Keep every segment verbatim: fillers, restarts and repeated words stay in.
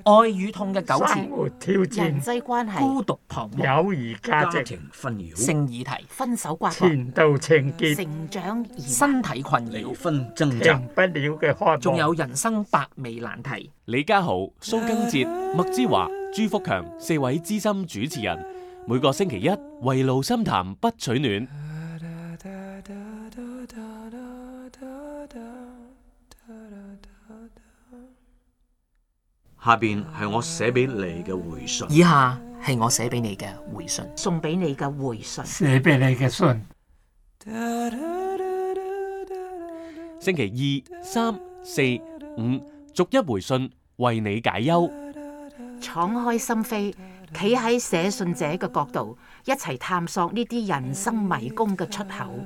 愛與痛嘅糾生活纏、 挑人戰、 際關係、 孤獨彷徨、 友誼價值、 家庭紛擾、 性議題、 分手瓜葛、 前度情結、 成長疑難、 身體困離擾， 婚掙扎停，不了嘅渴望， 仲有人生百味難題。 李家豪、蘇根哲、麥之華、朱福強四位資深主持人，每個星期一圍爐深談不取暖。 下邊係我寫俾你嘅回信。 以下係我寫俾你嘅回信。 送俾你嘅回信。 寫俾你嘅信。 星期二、三、四、五，逐一回信，為你解憂。 敞開心扉，企喺寫信者嘅角度，一齊探索呢啲人生迷宮嘅出口。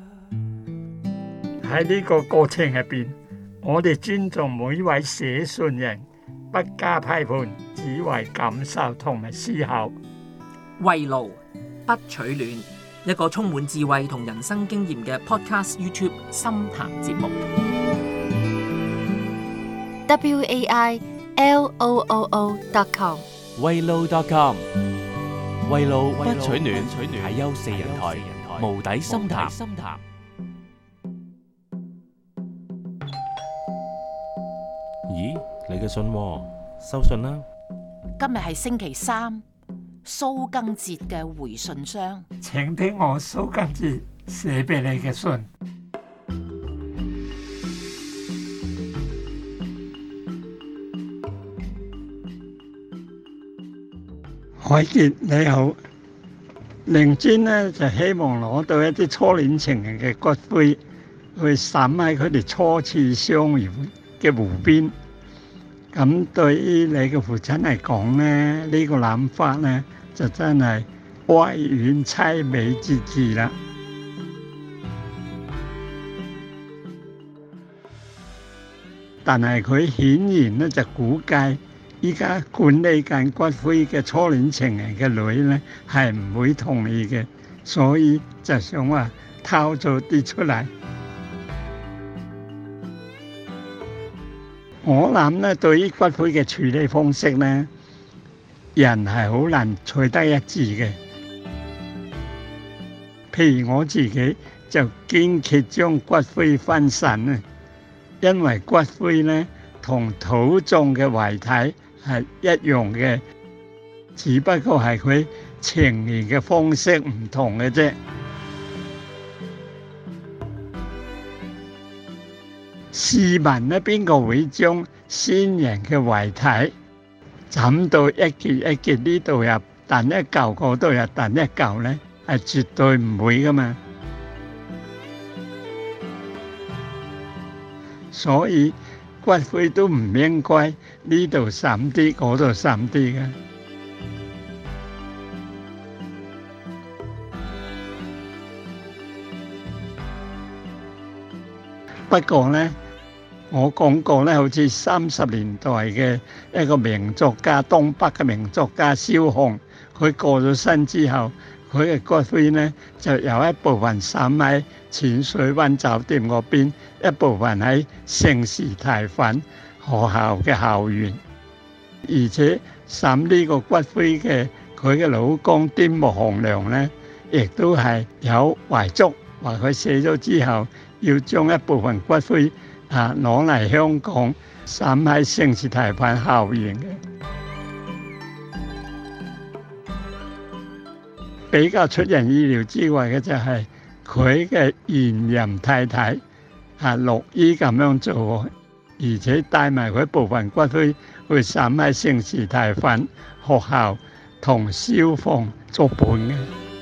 喺呢個過程入邊，我哋尊重每一位寫信人，不加批判，只為感受同埋思考。 圍爐不取暖，一個充滿智慧同人生經驗嘅 Podcast YouTube 深談節目。 w a i l o o o dot com 圍爐 dot com 圍爐不取暖，解憂四人台，無底深談。 咦，你嘅信喎，收信啦。 今日係星期三，蘇賡哲嘅回信箱。 請聽我蘇賡哲寫俾你嘅信。海傑你好，靈尊呢就希望攞到一啲初戀情人嘅骨灰，去灑喺佢哋初次相遇嘅湖邊。咁對於你嘅父親嚟講呢，呢、呢個諗法呢就真係哀婉凄美之至啦。但係佢顯然呢就估計，依家管理緊骨灰嘅初戀情人嘅女呢係唔會同意嘅，所以就想話偷咗啲出嚟。我諗咧，對於骨灰嘅處理方式咧，人係好難取得一致嘅。譬如我自己就堅決將骨灰分散啊，因為骨灰咧同土葬嘅遺體係一樣嘅，只不過係佢呈現嘅方式唔同嘅啫。試問咧，邊個會將先人嘅遺體斬到一截一截呢度入，彈一嚿嗰度入彈一嚿咧？係絕對唔會噶嘛。所以骨灰都唔應該呢度散啲，嗰度散啲嘅。不過咧，我講過咧，好似三十年代嘅一個名作家，東北嘅名作家蕭紅，佢過咗身之後，佢嘅骨灰咧就有一部分散喺淺水灣酒店嗰邊，一部分喺聖士提反學校嘅校園，而且散呢個骨灰嘅佢嘅老公端木蕻良咧，亦都係有遺囑，話佢死咗之後，要將一部分骨灰啊攞嚟香港，散喺聖士提反校園嘅。比較出人意料之外嘅就係佢嘅現任太太啊樂意咁樣做，而且帶埋佢部分骨灰去散喺聖士提反學校同消防作伴嘅。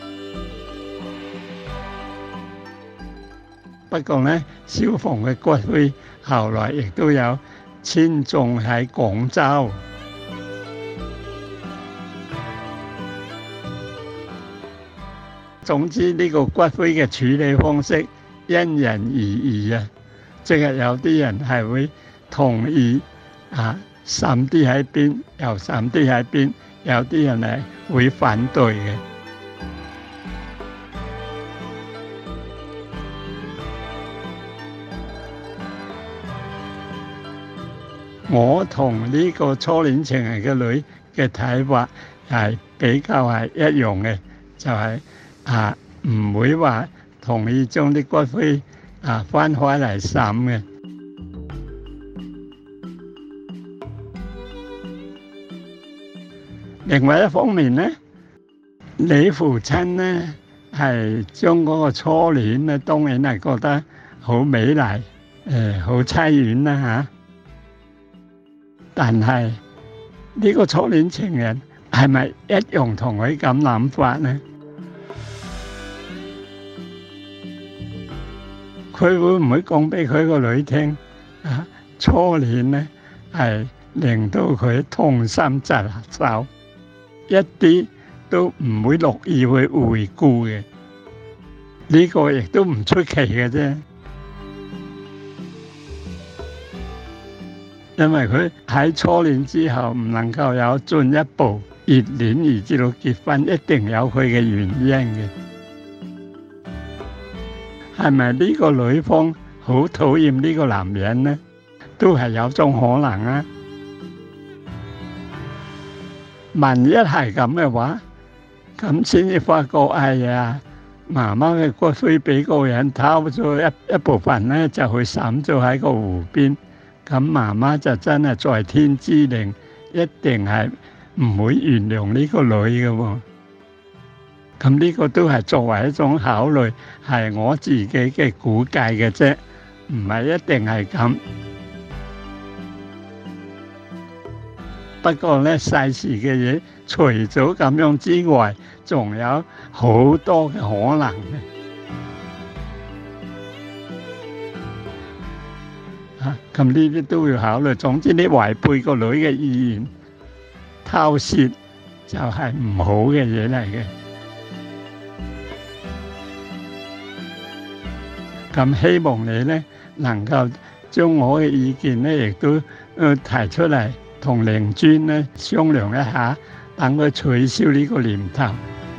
不過呢，消防嘅骨灰後來亦都有遷葬喺廣州。總之呢個骨灰嘅處理方式因人而異啊，即係有啲人係會同意啊散啲喺邊，又散啲喺邊，有啲人係會反對嘅。 我同呢個初戀情人嘅女嘅睇法係比較係一樣嘅，就係啊唔會話同意將啲骨灰啊分開嚟審嘅。另外一方面咧，你父親咧係將嗰個初戀咧，當然係覺得好美麗，誒好凄婉啦嚇。但係呢個初戀情人係咪一樣同佢咁諗法呢？佢會唔會講俾佢個女聽啊？初戀咧係令到佢痛心疾首，一啲都唔會樂意去回顧嘅。呢個亦都唔出奇嘅啫。因為佢喺初戀之後唔能夠有進一步熱戀而至到結婚，一定有佢嘅原因嘅。係咪呢個女方好討厭呢個男人呢？都係有種可能啊。萬一係咁嘅話，咁先至發覺，哎呀，媽媽嘅骨灰俾個人偷咗一一部分咧，就去抌咗喺個湖邊。咁媽媽就真係在天之靈，一定係唔會原諒呢個女嘅喎。咁呢個都係作為一種考慮，係我自己嘅估計嘅啫，唔係一定係咁。不過咧，世事嘅嘢，除咗咁樣之外，仲有好多嘅可能嘅。啊，咁呢啲都要考慮。總之，你違背個女嘅意願，偷竊就係唔好嘅嘢嚟嘅。咁希望你咧能夠將我嘅意見咧，亦都誒提出嚟，同靈尊咧商量一下，等佢取消呢個念頭。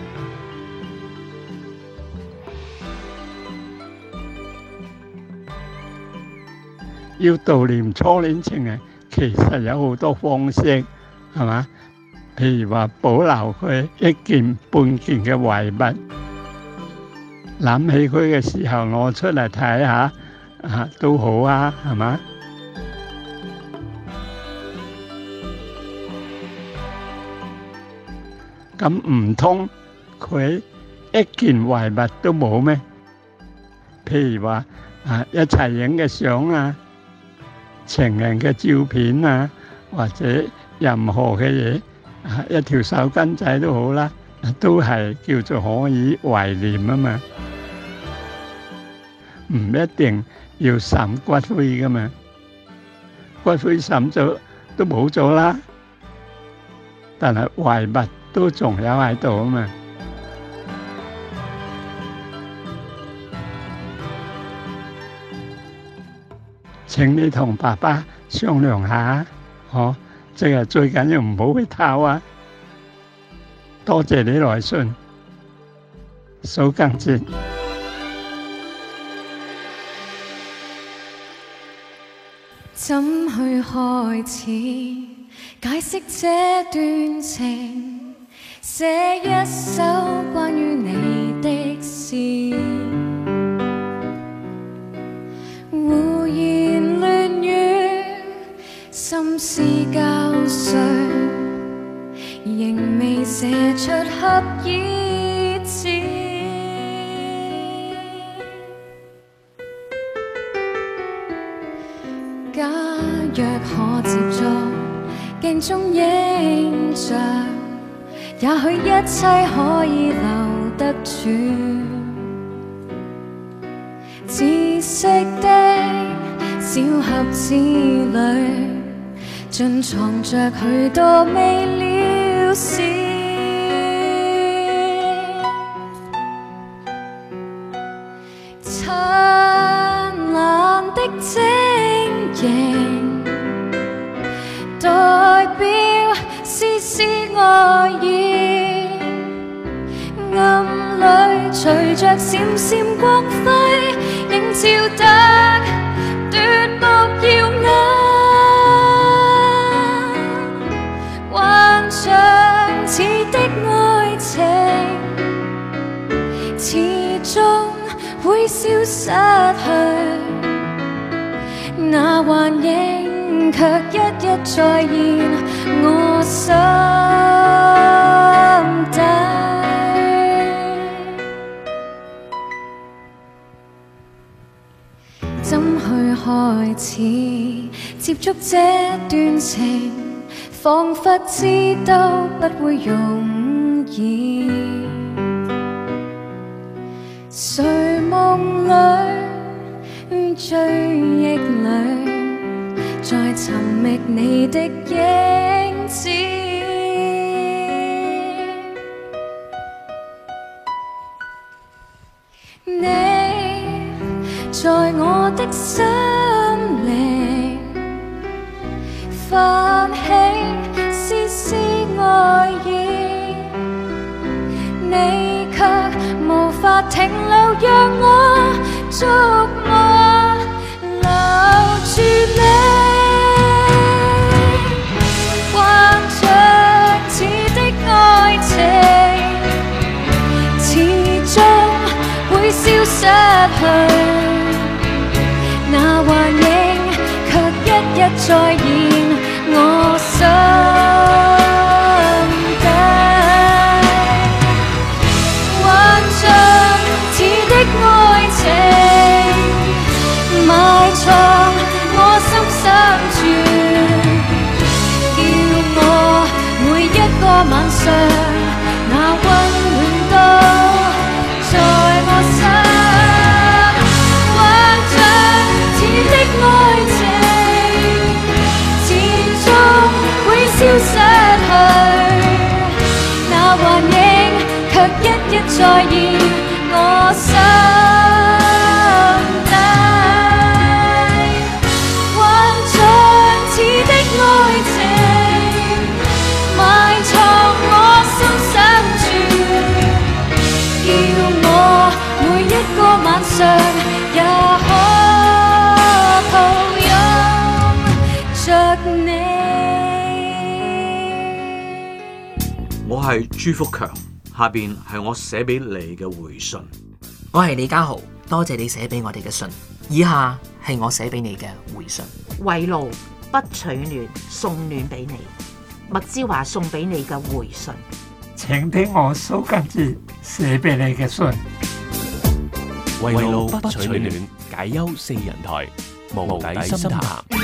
要悼念初戀情人，其實有好多方式，係嘛？譬如話保留佢一件半件嘅遺物，諗起佢嘅時候攞出嚟睇下，啊都好啊，係嘛？咁唔通佢一件遺物都冇咩？譬如話啊一齊影嘅相啊，情人嘅照片啊，或者任何嘅嘢，啊一條手巾仔都好啦，都係叫做可以懷念啊嘛。唔一定要審骨灰噶嘛，骨灰審咗都冇咗啦，但係遺物都仲有喺度啊嘛。請你同爸爸商量下，嗬，即係最緊要唔好去偷啊！多謝你來信，蘇賡哲。 怎去開始解釋這段情？寫一首關於你的詩，胡言亂語，心思交瘁，仍未寫出合意詞。假若可接觸鏡中影像，也許一切可以留得住。紫色的小盒子裏，盡藏着許多未了事。燦爛的晶瑩，代表絲絲愛意，暗裏隨着閃閃光輝，映照得奪目耀眼。 失去，那幻影卻一一再現我心底。怎去開始接觸這段情，彷彿知都不會容易。睡夢裏追憶裏，再尋覓你的影子。你在我的心靈泛起絲絲愛意，你卻無法停留，讓我觸摸留住你。幻象似的愛情，始終會消失去，那幻影卻一一再現我心底。幻象似的愛情，埋藏我心深處，叫我每一個晚上那溫暖都在我心。消失去，那幻影卻一一再現我心底。幻象似的愛情，埋藏我心深處，叫我每一個晚上也可抱擁着你。 我係朱福強，下邊係我寫俾你嘅回信。 我係李家豪，多謝你寫俾我哋嘅信。以下係我寫俾你嘅回信。 圍爐不取暖，送暖俾你。麥之華送俾你嘅回信。 請聽我蘇賡哲寫俾你嘅信。 圍爐不取暖，解憂四人台，無底深談。